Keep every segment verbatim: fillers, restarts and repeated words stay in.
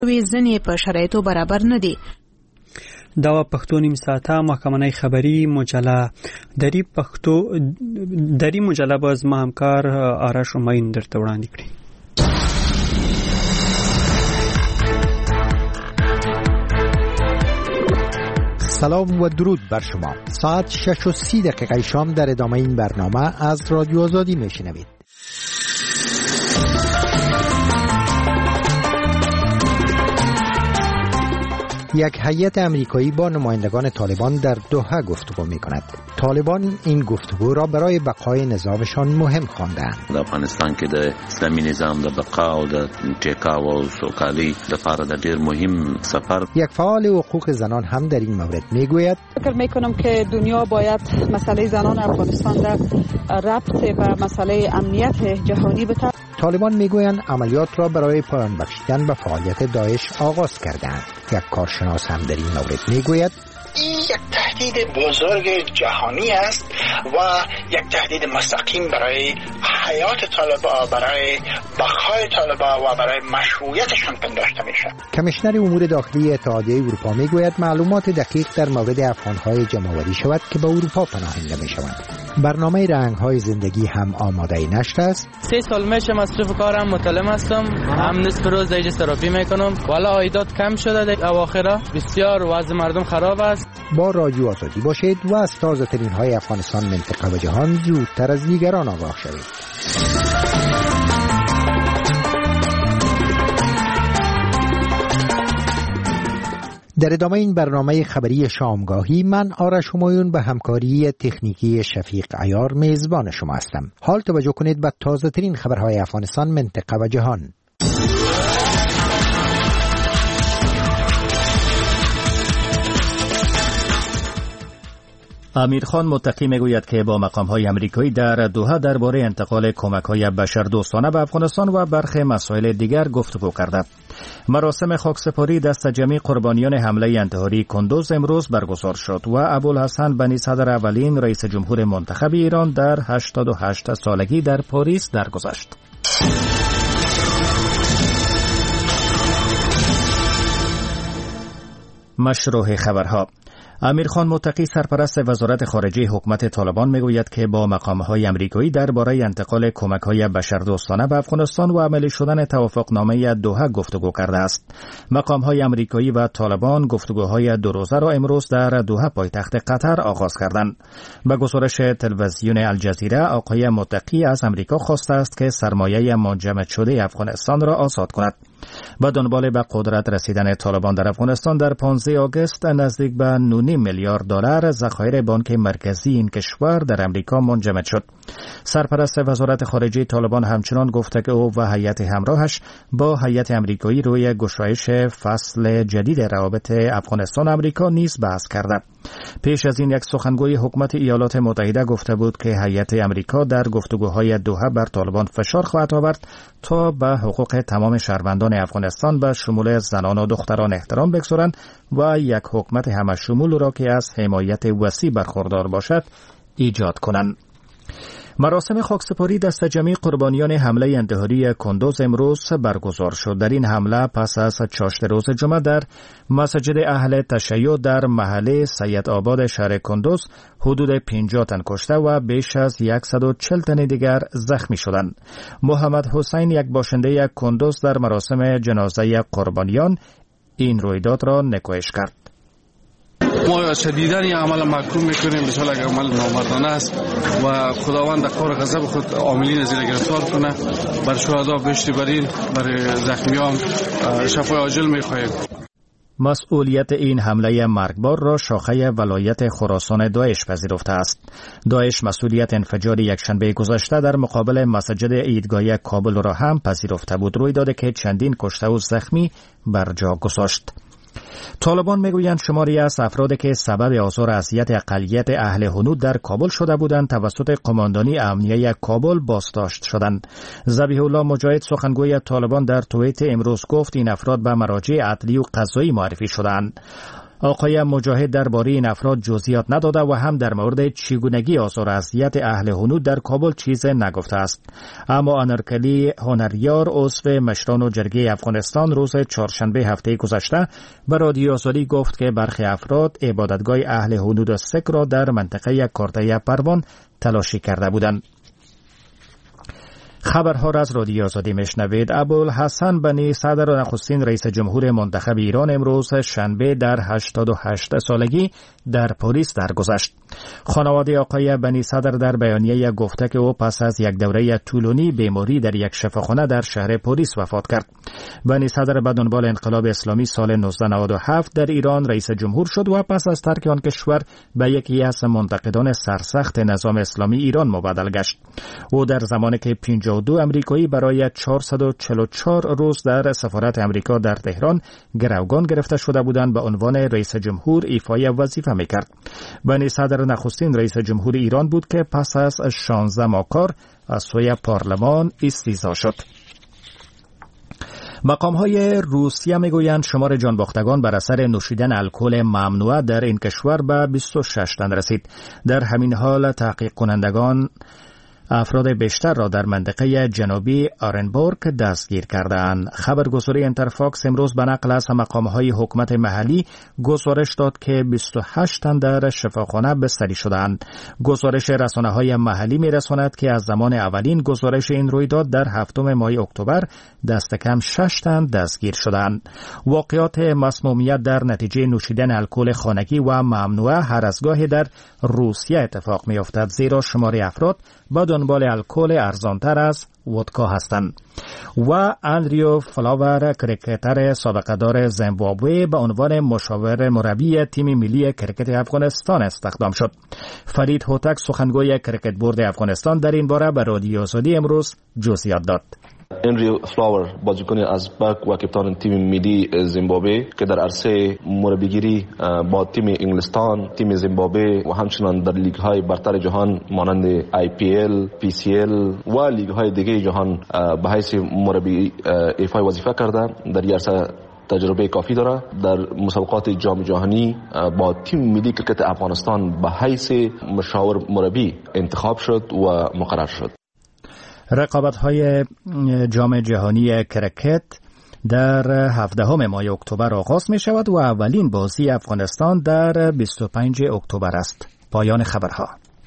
وی ځنې په شرایطو برابر نه دي. دا پښتو نیم ساعته محکمه خبری مجله دری پښتو دری مجله باز ما همکار آرش ماین درته وړاندې کړي. سلام و درود بر شما. ساعت شش و سی دقیقه شام در ادامه این برنامه از رادیو آزادی میشنوید. یک هیئت امریکایی با نمایندگان طالبان در دوحه گفتگو می کند. طالبان این گفتگو را برای بقای نظامشان مهم خواندند. د افغانستان کې د اسلامي نظام د بقا او د ټیکاو او سوکالي لپاره د ډیر مهم سفر. یک فعال حقوق زنان هم در این مورد می گوید فکر می کنم که دنیا باید مسئله زنان افغانستان را ربط به مسئله امنیت جهانی بده. طالبان میگویند عملیات را برای پایان بخشیدن به فعالیت داعش آغاز کردند. یک کارشناس هم در این مورد میگوید این یک تهدید بزرگ جهانی است و یک تهدید مستقیم برای حیات طالبان، برای بقای طالبان و برای مشروعیتشان پنداشته میشه. کمیشنر امور داخلی اتحادیه اروپا میگوید معلومات دقیق در مورد افغانهای جمع‌آوری شود که به اروپا پناهنده میشوند. برنامه رنگ‌های زندگی هم آماده نشده است. سه سال میشه مصرف کارم مطلم هستم. هم نصف روز دیگه تراپی میکنم. والا عایدات کم شده در اواخر. بسیار وضع مردم خراب است. با رادیو آزادی باشید و از تازه ترین های افغانستان، منطقه و جهان زودتر از دیگران آگاه شوید. در ادامه این برنامه خبری شامگاهی من آرش همایون به همکاری تکنیکی شفیق عیار میزبان شما هستم. حال توجه کنید به تازه ترین خبرهای افغانستان، منطقه و جهان. امیرخان متقی میگوید که با مقام‌های آمریکایی در دوحه درباره انتقال کمک‌های بشردوستانه به افغانستان و برخی مسائل دیگر گفتگو کرده. مراسم خاکسپاری دست جمعی قربانیان حمله انتحاری کندوز امروز برگزار شد و ابوالحسن بنی صدر اولین رئیس جمهور منتخب ایران در هشتاد و هشت سالگی در پاریس درگذشت. مشروع خبرها. امیرخان متقی سرپرست وزارت خارجه حکومت طالبان میگوید که با مقام‌های آمریکایی درباره انتقال کمک‌های بشردوستانه به افغانستان و عملی شدن توافقنامه دوحه گفتگو کرده است. مقام‌های آمریکایی و طالبان گفتگوهای دو روزه را امروز در دوحه پایتخت قطر آغاز کردند. به گزارش تلویزیون الجزیره، آقای متقی از آمریکا خواسته است که سرمایه منجمد شده افغانستان را آزاد کند. با دنبال به قدرت رسیدن طالبان در افغانستان در پانزده آگوست نزدیک به نه میلیارد دلار ذخایر بانک مرکزی این کشور در امریکا منجمد شد. سرپرست وزارت خارجه طالبان همچنان گفته که او و هیئت همراهش با هیئت آمریکایی روی گشایش فصل جدید روابط افغانستان آمریکا نیز بحث کرده. پیش از این یک سخنگوی حکومت ایالات متحده گفته بود که هیئت آمریکا در گفتگوهای دوحه بر طالبان فشار خواهد آورد تا به حقوق تمام شهروندان افغانستان به شمول زنان و دختران احترام بگذارند و یک حکومت همه‌شمول را که از حمایت وسیع برخوردار باشد ایجاد کنند. مراسم خاکسپاری دست جمعی قربانیان حمله انتحاری کندوز امروز برگزار شد. در این حمله پس از چاشت روز جمعه در مسجد اهل تشیع در محله سید آباد شهر کندوز حدود پنجاه تن کشته و بیش از صد و چهل تن دیگر زخمی شدند. محمد حسین، یک باشنده کندوز، در مراسم جنازه قربانیان این رویداد را نکوهش کرد. ما شدیداً این عمل محکوم میکنیم، بسیار یک عمل نامردانه است و خداوند قهر غضب خود عاملین زیر گرفتار کنه. بر شهدا بهشت برین، بر زخمیان شفای عاجل میخواهیم. مسئولیت این حمله مرگبار را شاخه ولایت خراسان داعش پذیرفته است. داعش مسئولیت انفجار یکشنبه گذشته در مقابل مسجد عیدگاهی کابل را هم پذیرفته بود، رویدادی که چندین کشته و زخمی بر جا گذاشت. طالبان میگویند شماری از افرادی که سبب آزار و اذیت اقلیت اهل هنود در کابل شده بودند توسط قماندانی امنیه کابل بازداشت شدند. ذبیح الله مجاهد، سخنگوی طالبان، در توییت امروز گفت این افراد به مراجع عدلی و قضایی معرفی شدند. آقای مجاهد درباره این افراد جزئیات نداده و هم در مورد چگونگی آزار و اذیت اهل هنود در کابل چیز نگفته است. اما انارکلی هنریار عضو مشران و جرگه افغانستان روز چهارشنبه هفته گذشته به رادیو آزادی گفت که برخی افراد عبادتگاه اهل هنود سک را در منطقه کارته پروان تلاشی کرده بودند. خبرها را از رادیو آزادی میشنوید. ابوالحسن بنی صدر نخستین رئیس جمهور منتخب ایران امروز شنبه در هشتاد و هشت سالگی در پاریس درگذشت. خانواده آقای بنی صدر در بیانیه گفته که او پس از یک دوره طولانی بیماری در یک شفاخانه در شهر پاریس وفات کرد. بنی صدر به دنبال انقلاب اسلامی سال نوزده نود و هفت در ایران رئیس جمهور شد و پس از ترک آن کشور به یکی از منتقدان سرسخت نظام اسلامی ایران مبادل گشت. او در زمانی که پنجاه و دو امریکایی برای چهارصد و چهل و چهار روز در سفارت امریکا در تهران گروگان گرفته شده بودند به عنوان رئیس جمهور ایفای وظیفه میکرد. بنی صدر نخستین رئیس جمهور ایران بود که پس از شانزده ماه کار از سوی پارلمان استیضاح شد. مقام‌های روسیه میگویند شمار جانباختگان بر اثر نوشیدن الکل ممنوع در این کشور به بیست و شش تن رسید. در همین حال تحقیق کنندگان افراد بیشتر را در منطقه جنوبی آرنبورگ دستگیر کردند. خبرگزاری انترفاکس امروز به نقل از مقام‌های حکومت محلی گزارش داد که بیست و هشت تن در شفاخانه بستری شدند. گزارش رسانه‌های محلی می‌رساند که از زمان اولین گزارش این رویداد در هفتم ماه اکتبر دست کم شش تن دستگیر شدند. واقعات مسمومیت در نتیجه نوشیدن الکل خانگی و ممنوع هر از گاهی در روسیه اتفاق می‌افتد، زیرا شمار افراد با دنبال الکل ارزانتر از ودکا هستند. و اندریو فلاور کرکتر سابقه دار زیمبابوه به عنوان مشاور مربی تیم ملی کرکت افغانستان استخدام شد. فرید هوتک سخنگوی کرکت بورد افغانستان در این باره به رادیو آزادی امروز جزئیات داد. اندریو فلاور بازیکن از بک و کپتان تیم ملی زیمبابوه که در عرصه مربیگیری با تیم انگلستان، تیم زیمبابوه و همچنان در لیگ های برتر جهان مانند آی پی ال، پی سی ال و لیگ های دیگه جهان به حیث مربی ایفای وظیفه کرده، در این عرصه تجربه کافی داره. در مسابقات جام جهانی با تیم ملی کرکت افغانستان به حیث مشاور مربی انتخاب شد و مقرر شد. رقابت‌های جام جهانی کرکت در هفدهم ماه اکتبر آغاز می شود و اولین بازی افغانستان در بیست و پنجم اکتبر است. پایان خبرها.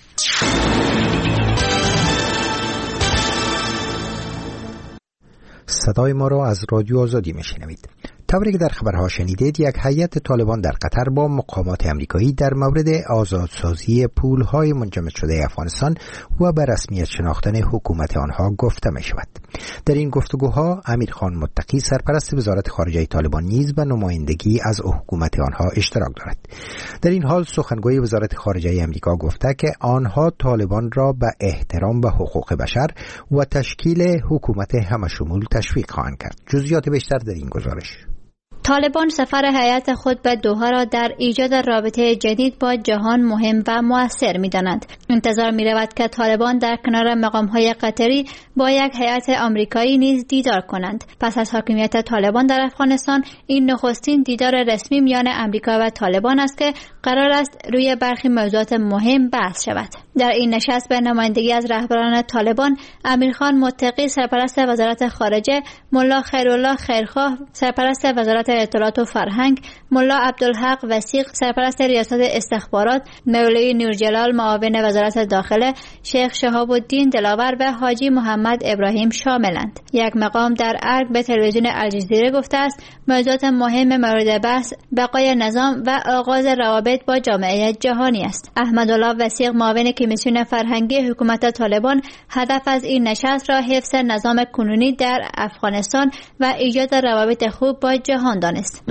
صدای ما را از رادیو آزادی میشنوید. طوری که در خبرها شنیدید، یک هیئت طالبان در قطر با مقامات امریکایی در مورد آزادسازی پولهای منجمد شده افغانستان و به رسمیت شناختن حکومت آنها گفته می شود. در این گفتگوها امیرخان متقی سرپرست وزارت خارجه طالبان نیز به نمایندگی از حکومت آنها اشتراک دارد. در این حال سخنگوی وزارت خارجه امریکا گفته که آنها طالبان را به احترام به حقوق بشر و تشکیل حکومت همشمول تشویق خواهند کرد. جزئیات بیشتر در این گزارش. طالبان سفر هیئت خود به دوحه را در ایجاد رابطه جدید با جهان مهم و مؤثر می‌دانند. انتظار می‌رود که طالبان در کنار مقام‌های قطری با یک هیئت آمریکایی نیز دیدار کنند. پس از حاکمیت طالبان در افغانستان، این نخستین دیدار رسمی میان امریکا و طالبان است که قرار است روی برخی موضوعات مهم بحث شود. در این نشست به نمایندگی از رهبران طالبان، امیرخان متقی سرپرست وزارت خارجه، ملا خیرالله خیرخواه سرپرست وزارت اطلاعات و فرهنگ، ملا عبدالحق وثیق سرپرست ریاست استخبارات، مولوی نورجلال معاون وزارت داخله، شیخ شهاب الدین دلاور و حاجی محمد ابراهیم شاملند. یک مقام در ارگ به تلویزیون الجزیره گفته است موضوعات مهم مورد بحث بقای نظام و آغاز روابط با جامعه جهانی است. احمدالله وثیق معاون کمیسیون فرهنگی حکومت طالبان هدف از این نشست را حفظ نظام کنونی در افغانستان و ایجاد روابط خوب با جهان دانست.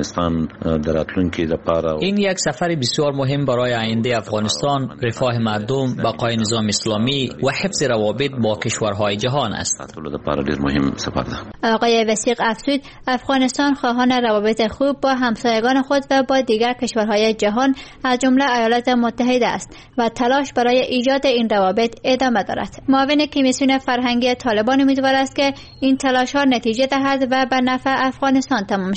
این یک سفر بسیار مهم برای آینده افغانستان، رفاه مردم، بقای نظام اسلامی و حفظ روابط با کشورهای جهان است. آقای وثیق افزود افغانستان خواهان روابط خوب با همسایگان خود و با دیگر کشورهای جهان از جمله ایالات متحده است و تلاش برای ایجاد این روابط ادامه دارد. معاون کمیسیون فرهنگی طالبان امیدوار است که این تلاش ها نتیجه دهد و به نفع افغانستان تمام شود.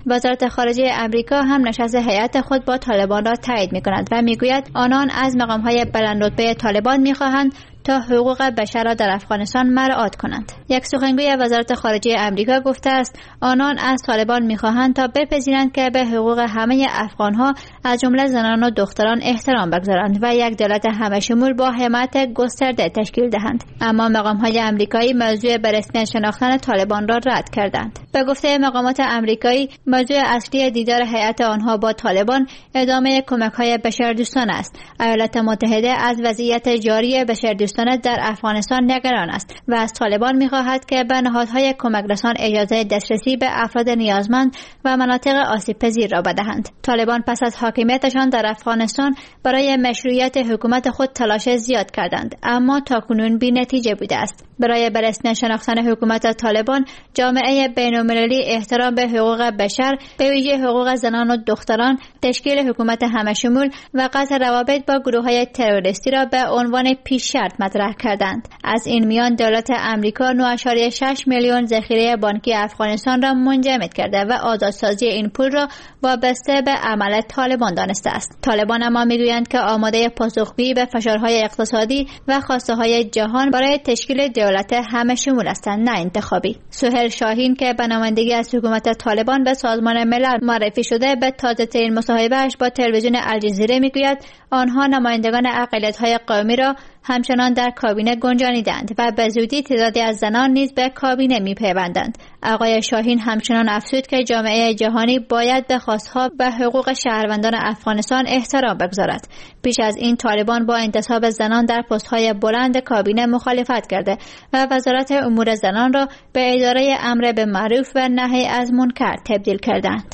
وزارت خارجه امریکا هم نشست هیئت خود با طالبان را تایید می‌کند و میگوید آنان از مقام‌های بلندرتبه طالبان می‌خواهند تا حقوق بشر را در افغانستان مراعات کنند. یک سخنگوی وزارت خارجه امریکا گفته است آنان از طالبان می‌خواهند تا بپذیرند که به حقوق همه افغان‌ها از جمله زنان و دختران احترام بگذارند و یک دولت همه‌شمول با حمایت گسترده تشکیل دهند. اما مقام‌های آمریکایی موضوع به رسمیت شناختن طالبان را رد کردند. به گفته مقامات آمریکایی موضوع اصلی دیدار هیئت آنها با طالبان ادامه کمک‌های بشردوستانه است. ایالات متحده از وضعیت جاری بشردوستانه در افغانستان نگران است و از طالبان می‌خواهد که به نهادهای کمک رسان اجازه دسترسی به افراد نیازمند و مناطق آسیب پذیر را بدهند. طالبان پس از حاکمیتشان در افغانستان برای مشروعیت حکومت خود تلاش زیاد کردند، اما تاکنون بی نتیجه بوده است. برای به رسمیت شناختن حکومت طالبان، جامعه بین‌المللی احترام به حقوق بشر، به ویژه حقوق زنان و دختران، تشکیل حکومت همه‌شمول و قطع روابط با گروه‌های تروریستی را به عنوان پیش شرط مطرح کردند. از این میان دولت امریکا نه ممیز شش میلیون ذخیره بانکی افغانستان را منجمد کرده و آزادسازی این پول را وابسته به عمل طالبان دانسته است. طالبان اما میگویند که آماده پاسخگویی به فشارهای اقتصادی و خواسته‌های جهان برای تشکیل دولت همه شمول هستند، نه انتخابی. سهیل شاهین که به نمایندگی از حکومت طالبان به سازمان ملل معرفی شده، به تازه‌ترین مصاحبه‌اش با تلویزیون الجزیره میگوید آنها نمایندگان اقلیت‌های قومی را همچنان در کابینه گنجانیدند و به زودی تعدادی از زنان نیز به کابینه می‌پیوندند. آقای شاهین همچنان افزود که جامعه جهانی باید به خواست‌ها و حقوق شهروندان افغانستان احترام بگذارد. پیش از این طالبان با انتصاب زنان در پست‌های بلند کابینه مخالفت کرده و وزارت امور زنان را به اداره امر به معروف و نهی از منکر تبدیل کردند.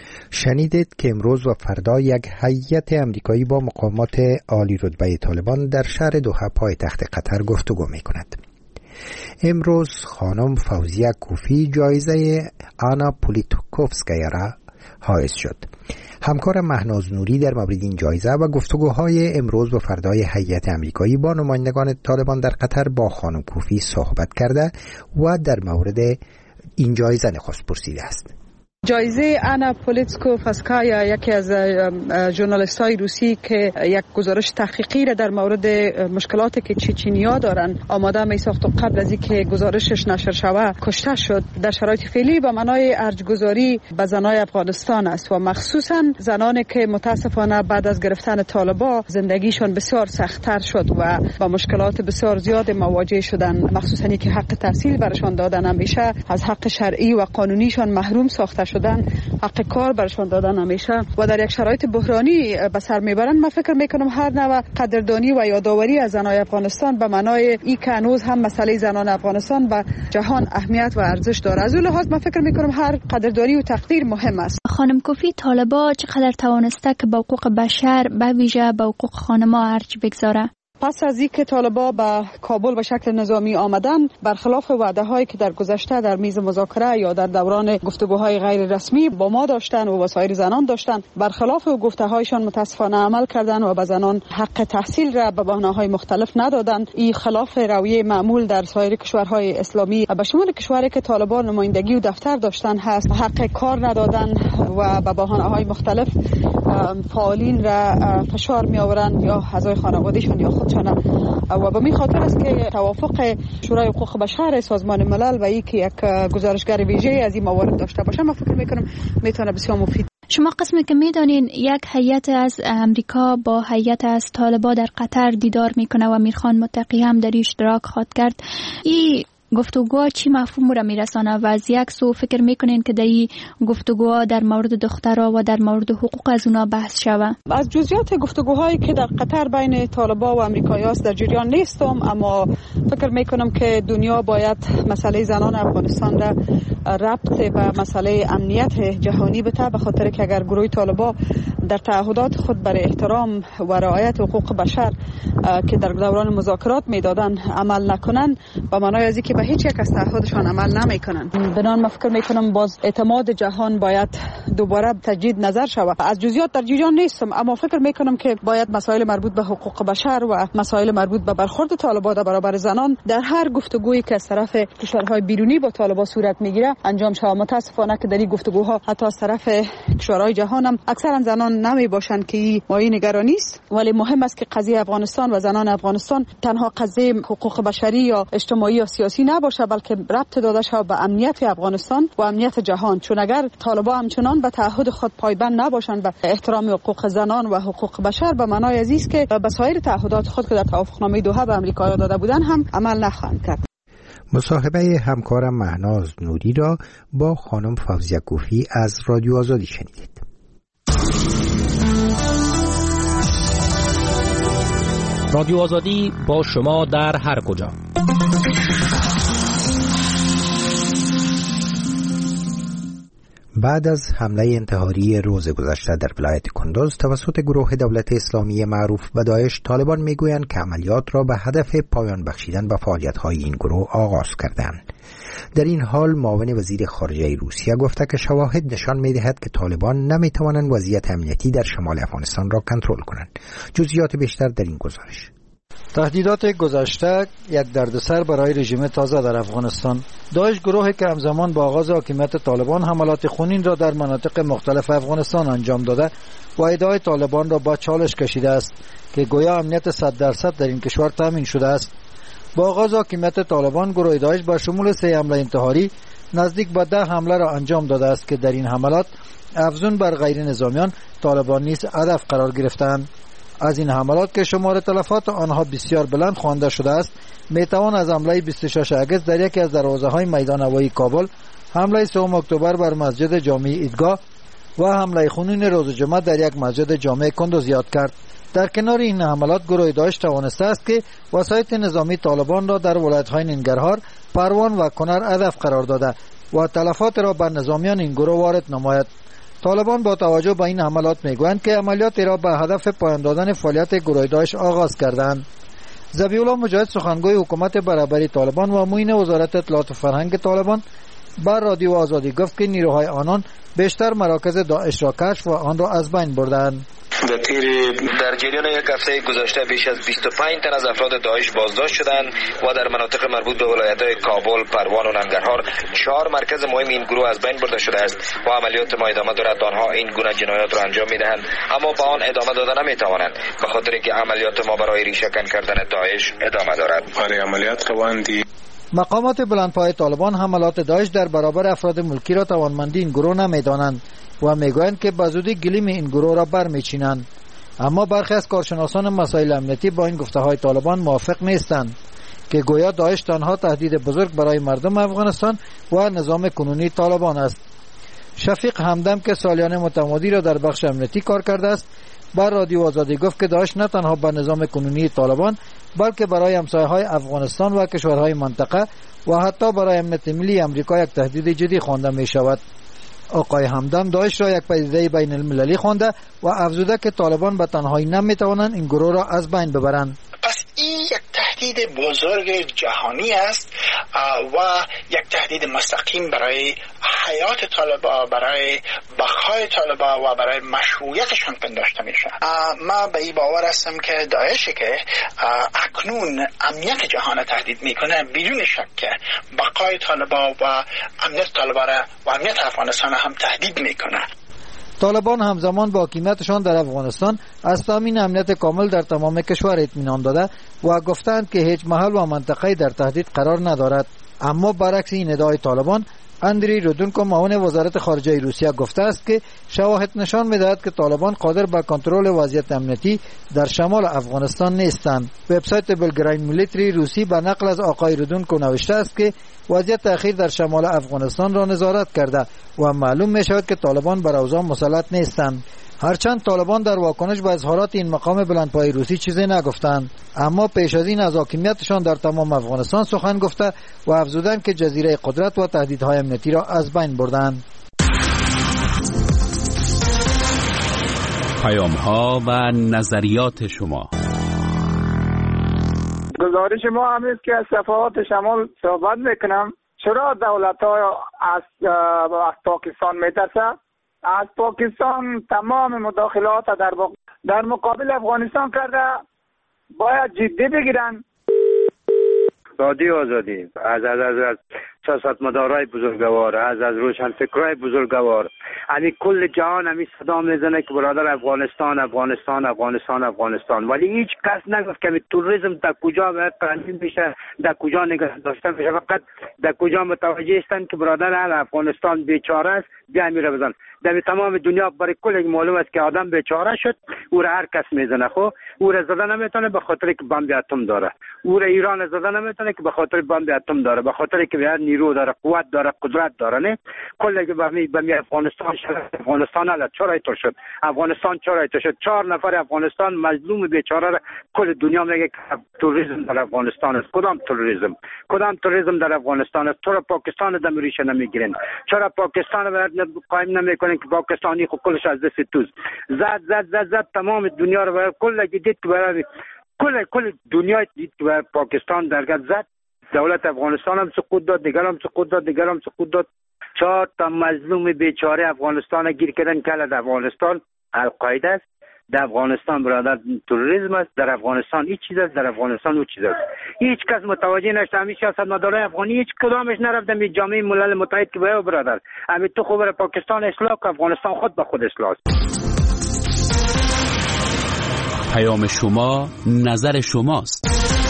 شنیدید که امروز و فردا یک هیئت امریکایی با مقامات عالی رتبه طالبان در شهر دوحه پایتخت قطر گفتگو می‌کند. امروز خانم فوزیه کوفی جایزه آنا پولیتکوفسکایا را حائز شد. همکار مهناز نوری در مورد این جایزه و گفتگوهای امروز و فردای هیئت امریکایی با نمایندگان طالبان در قطر با خانم کوفی صحبت کرده و در مورد این جایزه نخست پرسیده است. جایزه آنا پولیتکوفسکایا یکی از ژورنالیست‌های روسی که یک گزارش تحقیقی را در مورد مشکلاتی که چچنیا دارن آماده می ساخت و قبل از اینکه گزارشش نشر شود کشته شد، در شرایط فعلی به معنای ارجگذاری به زنای افغانستان است و مخصوصا زنانی که متاسفانه بعد از گرفتن طالبان زندگیشان بسیار سخت‌تر شد و با مشکلات بسیار زیاد مواجه شدن، مخصوصا اینکه حق تحصیل برشان دادن همیشه از حق شرعی و قانونیشان محروم ساخته شدن، حق کار برشان دادن همیشه و در یک شرایط بحرانی به سر میبرن. من فکر میکنم هر نوع قدردانی و یادآوری از زنان افغانستان به معنای ای که هنوز هم مسئله زنان افغانستان به جهان اهمیت و ارزش داره. از اون لحاظ من فکر میکنم هر قدردانی و تقدیر مهم است. خانم کوفی، طالبان چقدر توانسته که به حقوق بشر به ویژه به حقوق خانم‌ها ارج بگذاره؟ پس از اینکه طالبان به کابل به شکل نظامی آمدن، برخلاف وعده هایی که در گذشته در میز مذاکره یا در دوران گفتگوهای غیر رسمی با ما داشتن و با سایر زنان داشتن، برخلاف گفته هایشان متاسفانه عمل کردن و به زنان حق تحصیل را به بهانه‌های مختلف ندادن. این خلاف رویه معمول در سایر کشورهای اسلامی به شمول کشوری که طالبان نمایندگی و دفتر داشتن هست. حق کار ندادن و به بهانه‌های مختلف فعالین را فشار می آورند یا اعضای خانوادهشان یا خود و به می خاطر است که توافق شورای حقوق بشر سازمان ملل و اینکه یک گزارشگر ویژه از این موارد داشته باشه، من فکر میکنم میتونه بسیار مفید. شما قسمی که میدانین یک هیئت از امریکا با هیئت از طالبان در قطر دیدار میکنه و امیرخان متقی هم در اشتراک خواهد کرد، این گفتگوها چی مفهوم را میرسانه و از یک سو فکر میکنین که در این گفتگوها در مورد دخترها و در مورد حقوق از اونا بحث شود؟ از جزئیات گفتگوهایی که در قطر بین طالبان و امریکایی است در جریان نیستم، اما فکر میکنم که دنیا باید مسئله زنان افغانستان را ربط به مسئله امنیت جهانی بده، به خاطر که اگر گروه طالبان در تعهدات خود برای احترام و رعایت حقوق بشر که در دوران مذاکرات میدادن عمل نکنن، به معنای از اینکه به هیچ یک از تعهدشان عمل نمیکنن. بنابراین من فکر میکنم باز اعتماد جهان باید دوباره تجدید نظر شود. از جزئیات در جریان نیستم، اما فکر میکنم که باید مسائل مربوط به حقوق بشر و مسائل مربوط به برخورد طالبان در برابر زنان در هر گفتگویی که از طرف کشورهای بیرونی با طالبان صورت میگیره انجام شود. متاسفانه که در این گفتگوها حتی از طرف کشورهای جهان هم اکثرا زنان نمی باشند که این مایه نگرانی است، ولی مهم است که قضیه افغانستان و زنان افغانستان تنها قضیه حقوق بشری یا اجتماعی یا سیاسی نباشه، بلکه ربط داده شود به امنیت افغانستان و امنیت جهان. چون اگر طالبان همچنان به تعهد خود پایبند نباشند به احترام حقوق زنان و حقوق بشر، به معنای عزیز که به سایر تعهدات خود که در توافقنامه دوحه به آمریکا داده بودند هم عمل نخواهند کرد. مصاحبه همکارم مهناز نوری را با خانم فوزیه کوفی از رادیو آزادی شنیدید. رادیو آزادی با شما در هر کجا. بعد از حمله انتحاری روز گذشته در ولایت کندوز توسط گروه دولت اسلامی معروف به داعش، طالبان میگویند که عملیات را به هدف پایان بخشیدن به فعالیت‌های این گروه آغاز کردند. در این حال معاون وزیر خارجه روسیه گفته که شواهد نشان می‌دهد که طالبان نمی‌توانند وضعیت امنیتی در شمال افغانستان را کنترل کنند. جزئیات بیشتر در این گزارش. تهدیدات گذشته یک دردسر برای رژیم تازه در افغانستان. داعش گروهی که همزمان با آغاز حاکمیت طالبان حملات خونین را در مناطق مختلف افغانستان انجام داده و ادعای طالبان را با چالش کشیده است که گویا امنیت صد درصد در این کشور تامین شده است. با آغاز حاکمیت طالبان گروه داعش با شمول سه حمله انتحاری نزدیک به ده حمله را انجام داده است که در این حملات افزون بر غیر نظامیان طالبان نیز هدف قرار گرفتند. از این حملات که شمار تلفات آنها بسیار بلند خوانده شده است، میتوان از حمله بیست و شش اگست در یکی از دروازه‌های میدان هوایی کابل، حمله سوم اکتبر بر مسجد جامع عیدگاه و حمله خونین روز جمعه در یک مسجد جامع کندوز یاد کرد. در کنار این حملات گروه داعش توانسته است که وسایط نظامی طالبان را در ولایت‌های ننگرهار، پروان و کنر هدف قرار داده و تلفات را بر نظامیان این گروه وارد نماید. طالبان با توجه به این حملات میگویند که عملیات را به هدف پایان دادن فعالیت گروه داعش آغاز کردند. ذبیحالله مجاهد سخنگوی حکومت برابری طالبان و معین وزارت اطلاعات و فرهنگ طالبان بر رادیو آزادی گفت که نیروهای آنان بیشتر مراکز داعش را کشف و آن را از بین بردند. در طیر در جریان یک هفته گذشته بیش از بیست و پنج تن از افراد داعش بازداشت شدند و در مناطق مربوط به ولایت‌های کابل، پروان و ننگرهار چهار مرکز مهم این گروه از بین برده شده است و عملیات ما ادامه دارد. آنها این گونه جنایات را انجام می‌دهند اما به آن ادامه داده نمی‌توانند، به خاطر اینکه عملیات ما برای ریشه‌کن کردن داعش ادامه دارد. برای عملیات قواندی مقامات بلندپایه طالبان حملات داعش در برابر افراد ملکی را توانمندی این گروه نمی‌دانند و میگویند که به زودی گلیم این گروه را برمیچینند. اما برخی از کارشناسان مسائل امنیتی با این گفته‌های طالبان موافق نیستند که گویا داعش تنها تهدید بزرگ برای مردم افغانستان و نظام کنونی طالبان است. شفیق همدم که سالیان متمادی را در بخش امنیتی کار کرده است، بر رادیو آزادی گفت که داعش نه تنها به نظام کنونی طالبان بلکه برای همسایه‌های افغانستان و کشورهای منطقه و حتی برای امنیت ملی امریکا یک تهدید جدی خوانده می‌شود. آقای همدم داعش را یک پدیده بین المللی خوانده و افزوده که طالبان به تنهایی نمی‌توانند این گروه را از بین ببرند. پس این یک تهدید بزرگ جهانی است و یک تهدید مستقیم برای حیات طالبان، برای بقای طالبان و برای مشروعیتشان پنداشته میشه. ما به این باور هستم که داعشی که اکنون امنیت جهان تهدید میکنه بدون شک بقای طالبان و امنیت طالبان و امنیت افغانستان هم تهدید میکنه. طالبان همزمان با حاکمیتشان در افغانستان از تامین امنیت کامل در تمام کشور اطمینان داده و گفتند که هیچ محل و منطقه‌ای در تهدید قرار ندارد. اما برعکس این ادعای طالبان، اندری رودونکو معاون وزارت خارجه روسیه گفته است که شواهد نشان می‌دهد که طالبان قادر به کنترل وضعیت امنیتی در شمال افغانستان نیستند. وبسایت بلگراین میلیتری روسی به نقل از آقای رودونکو نوشته است که وضعیت اخیر در شمال افغانستان را نظارت کرده و معلوم می‌شود که طالبان بر اوضاع مسلط نیستند. هرچند طالبان در واکنش به اظهارات این مقام بلندپایه روسی چیزی نگفتند، اما پیش از این از حاکمیتشان در تمام افغانستان سخن گفته و افزودند که جزیره قدرت و تهدیدهای امنیتی را از بین بردند. پیام‌ها و نظریات شما. گزارش ما هم است که از صفحات شمال صحبت میکنم. چرا دولت‌ها از, از پاکستان میترسند؟ از پاکستان تمام مداخلات در در مقابل افغانستان کرده، باید جدی بگیرن. رادیو آزادی از از از, از سیاستمدارای بزرگوار، از از روشنفکرای بزرگوار، همین کل جهان همین صدا میزنه که برادر افغانستان افغانستان افغانستان افغانستان، ولی هیچ کس نگفت که توریسم در کجا باید تنظیم بشه، در کجا نگه داشته بشه. فقط در کجا متوجه هستند که برادر افغانستان بیچاره است، بیا میره بزن. در تمام دنیا برای کل معلوم است که آدم بیچاره شد، او را هر کس میزنه. خب او را زدن نمیتونه به خاطر که بمب اتم داره، او را ایران زدن نمیتونه که به خاطر بمب اتم داره، به خاطر که بیاد نیرو داره، قوت داره، قدرت داره. نه کل که بمی بمی افغانستان شد، افغانستان الا چرا ایتر شد، افغانستان چرا ایتر شد. چهار نفر افغانستان مظلوم بیچاره را کل دنیا میگه که تروریسم در افغانستان است. کدام تروریسم؟ کدام تروریسم در افغانستان است؟ چرا پاکستان دم ریشه نمیگیرن؟ چرا پاکستان را قائم نمیکنن که پاکستانی خود کلش از دست توز زد زد زد زد تمام دنیا رو برای کل دید که برای کل کل دنیا دید که برای پاکستان درگاه زد. دولت افغانستان هم سقوط داد، دیگر هم سقوط داد، دیگر هم سقوط داد. چهار تا مظلوم بیچاره افغانستان گیر کردن که در افغانستان القاعده است، در افغانستان برادر تروریسم است، در افغانستان هیچ چیز است، در افغانستان هیچ چیز است. هیچ کس متوجه نشد. همین سیاستمدارای افغانی هیچ کدامش نرفتن به جامعه ملل متحد که بیا برادر همین تو خوب برای پاکستان اصلاح که افغانستان خود به خود اصلاح است. پیام شما نظر شماست.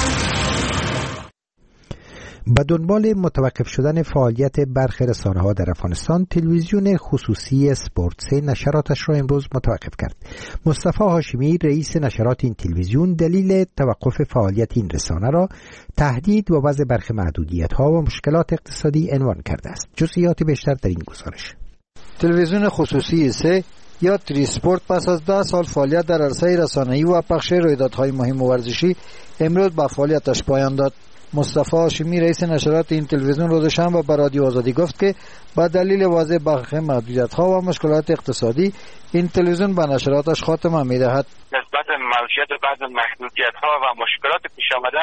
به دنبال متوقف شدن فعالیت برخی رسانه‌ها در افغانستان، تلویزیون خصوصی سپورت نشراتش را امروز متوقف کرد. مصطفی هاشمی رئیس نشرات این تلویزیون دلیل توقف فعالیت این رسانه را تهدید و وضع برخی محدودیت‌ها و مشکلات اقتصادی عنوان کرده است. جزئیات بیشتر در این گزارش. تلویزیون خصوصی سه یا تریسپورت پس از ده سال فعالیت در عرصه رسانه‌ای و پخش رویدادهای مهم و ورزشی امروز به فعالیتش پایان داد. مصطفی هاشمی رئیس نشرات این تلویزیون روز شنبه به رادیو آزادی گفت که با دلیل واضح برخی محدودیت‌ها و مشکلات اقتصادی این تلویزیون به نشراتش خاتمه می‌دهد. نسبت موجودیت بعض محدودیت‌ها و مشکلات پیش آمده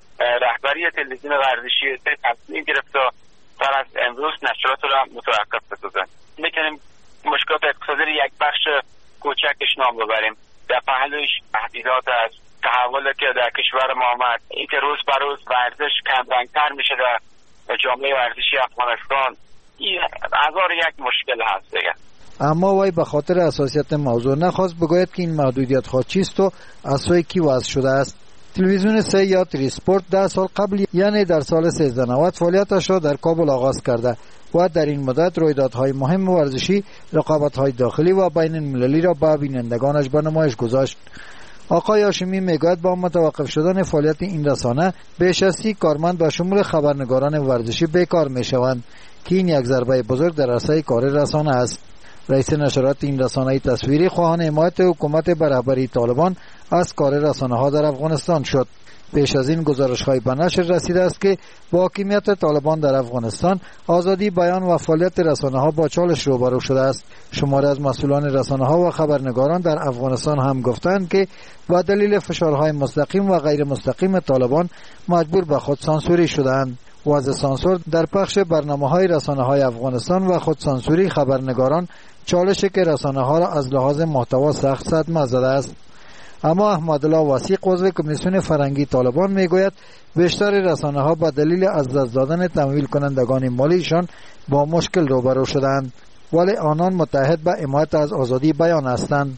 رهبری تلویزیون ورزشی تصمیم گرفت تا در از امروز نشرات را متوقف بسازد. می‌کنیم مشکلات اقتصادی یک بخش کوچکش نام ببریم. در پهلوش تهدیدات از تحول که در کشور ما آمد، این که روز به روز ورزش کمرنگتر میشه در جامعه ورزشی افغانستان، این هزار یک مشکل هست دیگه. اما وی به خاطر اساسیت موضوع نخواست بگوید که این محدودیت ها چیست و از سوی کی وضع شده است. تلویزیون سه یا تریسپورت ده سال قبل یعنی در سال سیزده نود فعالیتش را در کابل آغاز کرده و در این مدت رویدادهای مهم ورزشی، رقابت‌های داخلی و بین المللی را به بینندگانش به نمایش گذاشت. آقای هاشمی میگوید با متوقف شدن فعالیت این رسانه بیش از سی کارمند به شمول خبرنگاران ورزشی بیکار میشوند که این یک ضربه بزرگ در عرصه کار رسانه است. رئیس نشرات این رسانه تصویری خواهان حمایت حکومت به رهبری طالبان از کار رسانه ها در افغانستان شد. پیش از این گزارش‌های به نشر رسیده است که با حاکمیت طالبان در افغانستان آزادی بیان و فعالیت رسانه‌ها با چالش روبرو شده است. شماری از مسئولان رسانه‌ها و خبرنگاران در افغانستان هم گفتند که با دلیل فشارهای مستقیم و غیر مستقیم طالبان مجبور به خودسانسوری شدند. وضع سانسور در پخش برنامه‌های رسانه‌های افغانستان و خودسانسوری خبرنگاران چالشی که رسانه‌ها را از لحاظ محتوا سخت صدمه زده است. اما احمدالله وثیق عضو کمیسیون فرهنگی طالبان میگوید بیشتر رسانه‌ها با دلیل از دست دادن تمویل کنندگان مالیشان با مشکل روبرو شدند، ولی آنان متحد به حمایت از آزادی بیان هستند.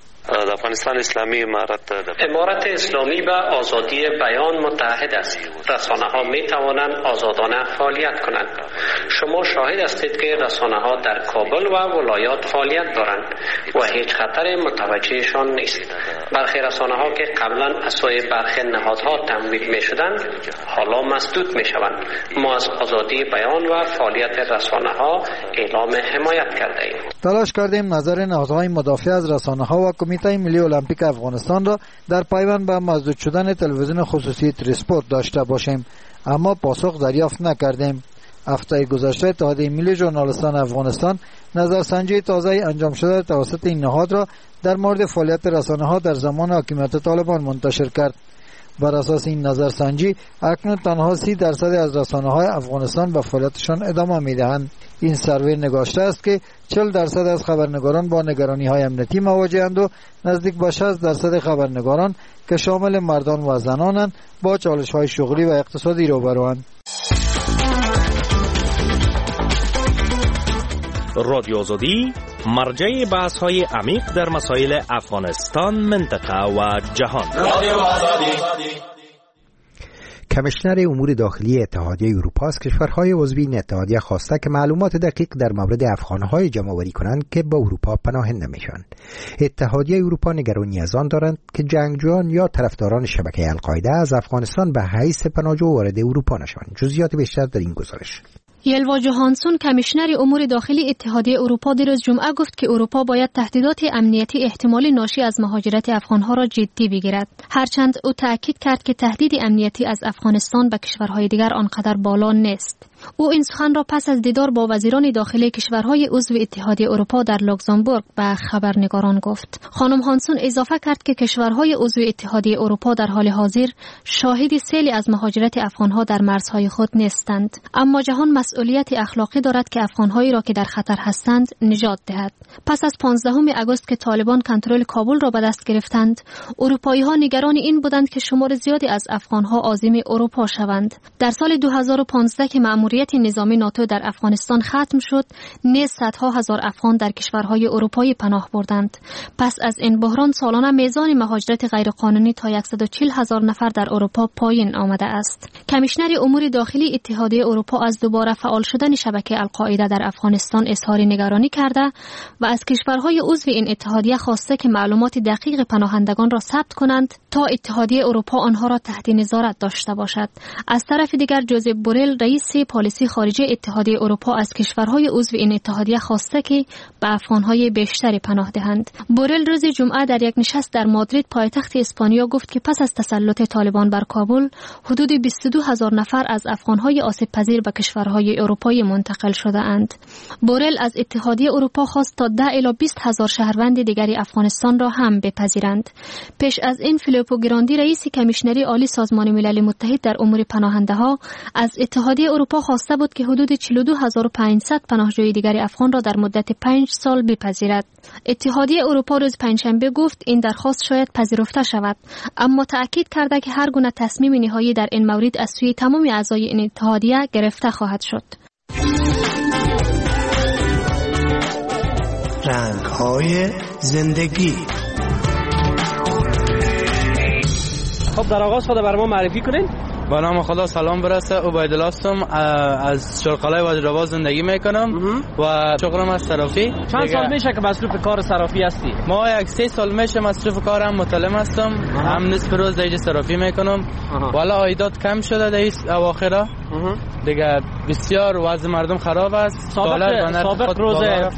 در افغانستان اسلامی امارت امارت اسلامی به آزادی بیان متحد است. رسانه ها می توانند آزادانه فعالیت کنند. شما شاهد هستید که رسانه ها در کابل و ولایات فعالیت دارند و هیچ خطر متوجهشان نیست. برخی رسانه ها که قبلا از سوی برخی نهادها تمویل می شدند حالا مسدود می شوند. ما از آزادی بیان و فعالیت رسانه ها اعلام حمایت کرده ایم. تلاش کردیم نظر نهادهای مدافع از رسانه ها و کمیته ملی المپیک افغانستان را در پیوند به مسدود شدن تلویزیون خصوصی تریسپورت داشته باشیم، اما پاسخ دریافت نکردیم. هفته گذشته اتحادیه ملی ژورنالیستان افغانستان نظرسنجی تازه انجام شده توسط این نهاد را در مورد فعالیت رسانه ها در زمان حاکمیت طالبان منتشر کرد. بر اساس این نظرسنجی اکنون تنها سی درصد از رسانه‌های افغانستان به فعالیتشان ادامه می‌دهند. این سروی نگاشته است که چهل درصد از خبرنگاران با نگرانی‌های امنیتی مواجه‌اند و نزدیک به شصت درصد خبرنگاران که شامل مردان و زنانند با چالش‌های شغلی و اقتصادی روبروند. رادیو آزادی مرجع بحث‌های عمیق در مسائل افغانستان، منطقه و جهان. رادیو آزادی. کمیشنر امور داخلی اتحادیه اروپا از کشورهای عضو این اتحادیه خواسته که معلومات دقیق در مورد افغان‌های جمع‌آوری کنند که به اروپا پناهنده میشن. اتحادیه اروپا نگرانی از آن دارند که جنگجویان یا طرفداران شبکه القاعده از افغانستان به حیث پناهجو وارد اروپا نشوند. جزئیات بیشتر در این گزارش. یلوا جوهانسون کمیشنر امور داخلی اتحادیه اروپا دیروز جمعه گفت که اروپا باید تهدیدات امنیتی احتمالی ناشی از مهاجرت افغانها را جدی بگیرد. هرچند او تاکید کرد که تهدید امنیتی از افغانستان به کشورهای دیگر آنقدر بالا نیست. او این سخن را پس از دیدار با وزیران داخلی کشورهای عضو اتحادیه اروپا در لوکزامبورگ به خبرنگاران گفت. خانم هانسون اضافه کرد که کشورهای عضو اتحادیه اروپا در حال حاضر شاهد سیلی از مهاجرت افغانها در مرزهای خود نیستند، اما جهان مسئولیت اخلاقی دارد که افغانهایی را که در خطر هستند نجات دهد. پس از پانزدهم آگوست که طالبان کنترل کابل را به دست گرفتند، اروپایی‌ها نگران این بودند که شمار زیادی از افغانها عازم اروپا شوند. در سال دو هزار و پانزده که مأموریت نظامی ناتو در افغانستان ختم شد، نیز صدها هزار افغان در کشورهای اروپایی پناه بردند. پس از این بحران سالانه میزان مهاجرت غیرقانونی تا صد و چهل هزار نفر در اروپا پایین آمده است. کمیشنر امور داخلی اتحادیه اروپا از دوباره فعال شدن شبکه القاعده در افغانستان اظهار نگرانی کرده و از کشورهای عضو این اتحادیه خواسته که معلومات دقیق پناهندگان را ثبت کنند تا اتحادیه اروپا آنها را تحت نظارت داشته باشد. از طرف دیگر جوزپ بورل رئیس پالیسی خارجه اتحادیه اروپا از کشورهای عضو این اتحادیه خواسته که به افغانهای بیشتری پناه دهند. بورل روز جمعه در یک نشست در مادرید پایتخت اسپانیا گفت که پس از تسلط طالبان بر کابل حدود بیست و دو هزار نفر از افغانهای آسیب پذیر به کشورهای اروپایی منتقل شده اند. بورل از اتحادیه اروپا خواست تا ده الی بیست هزار شهروند دیگری افغانستان را هم بپذیرند. پیش از این فیلیپو گراندی رئیس کمیشنری عالی سازمان ملل متحد در امور پناهنده ها از اتحادیه اروپا خواسته بود که حدود چهل و دو هزار و پانصد پناهجوی دیگری افغان را در مدت پنج سال بپذیرد. اتحادیه اروپا روز پنجشنبه گفت این درخواست شاید پذیرفته شود، اما تأکید کرده که هر گونه تصمیم نهایی در این مورد از سوی تمام اعضای این اتحادیه گرفته خواهد شد. رنگ‌های زندگی. خب در آغاز خود بر ما معرفی کنین. با نام خدا سلام برسه. عبیدالله هستم، از شرقلای وادی زندگی میکنم و شغلم از صرافی. چند سال میشه که مصروف کار صرافی هستی؟ ما یک سه سال میشه مصروف کارم، متعلم هستم. هم نصف روز دیگه صرافی میکنم. والا عایدات کم شده در اواخر دیگه، بسیار وضع مردم خراب است. سابق, سابق روز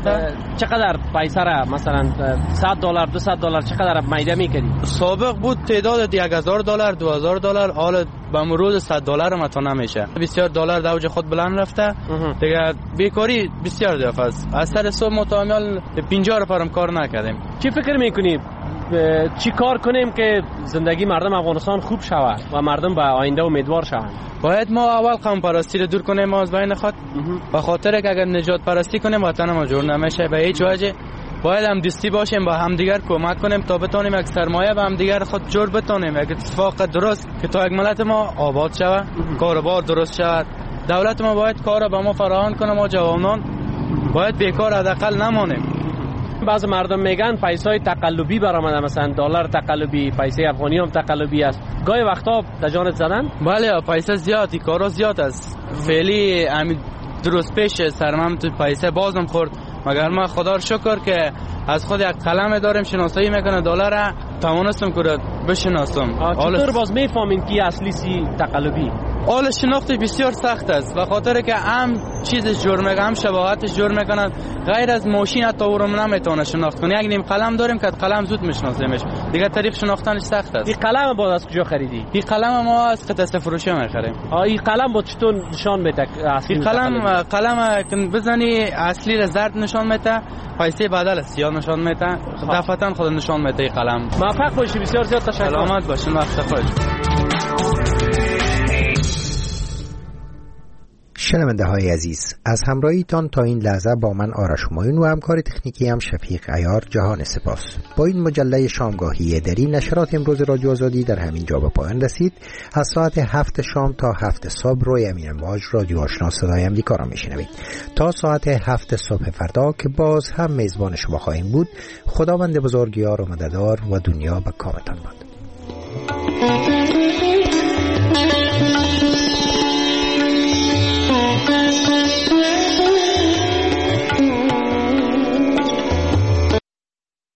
چقدر پیسه را مثلا صد دلار دویست دلار چقدر میده میکردی؟ سابق بود تعداد یک هزار دلار دو هزار دلار، حالا به امروز صد دلار هم تا نمیشه. بسیار دلار در اوج خود بلند رفته دیگه، بیکاری بسیار ضعف است. از سر صبح متعامل پنجاه روپرم کار نکردیم. چی فکر میکنی چی کار کنیم که زندگی مردم افغانستان خوب شود و مردم به آینده امیدوار شوند؟ باید ما اول قوم پرستی رو دور کنیم از بین خود، به خاطر که اگر نجات پرستی کنیم وطن ما جور نمیشه به هیچ وجه. باید هم دستی باشیم، با همدیگر کمک کنیم تا بتونیم یک سرمایه به همدیگر خود جور بتونیم، یک اتفاق درست که تا یک ملت ما آباد شود، کاروبار درست شود. دولت ما باید کار به ما فراهم کنه، ما جوانان باید بیکار حداقل نمانیم. بعضی مردم میگن پیسای تقلبی برآمده، مثلا دلار تقلبی، پیسه افغانی هم تقلبی است. گاهی وقتا در جانت زدن؟ بله، پیسه زیادی، کارا زیاد است. فعلی همین درست پیش سرمم تو پیسه بازم خورد، مگر ما خدا رو شکر که از خود یک قلم داریم شناسایی میکنه دلار توانستم که بشناسم. چطور باز میفهمین کی اصلی سی تقلبی؟ حال شناخت بسیار سخت است، و خاطر که هم چیزش جور میکنه، هم شباهتش جور میکنن. غیر از ماشین حتی او رو نمیتونه شناخت کنه. یک نیم قلم داریم که قلم زود میشناسیمش، دیگه طریق شناختنش سخت است. این قلم باز از کجا خریدی؟ این قلم ما از قطعه فروشی میخریم. این قلم با چطور نشان میده اصلی؟ این قلم قلم که بزنی اصلی را زرد نشان میده، پیسه بدل سیاه نشان میده، دفعتاً خود نشان میده این قلم. موفق باشی، بسیار زیاد تشکر. سلامت باشین، وقت خوش. شنونده های عزیز، از همراهیتان تا این لحظه با من آرش همایون و همکار تکنیکی هم شفیق عیار جهان سپاس. با این مجله شامگاهی دری نشرات امروز رادیو آزادی در همین جا به پایان رسید. از ساعت هفت شام تا هفت صبح روی امین امواج رادیو آشنا صدای امریکا را میشنوید. تا ساعت هفت صبح فردا که باز هم میزبان شما خواهیم بود، خداوند بزرگیار و مددگار و دنیا به کامتان باد.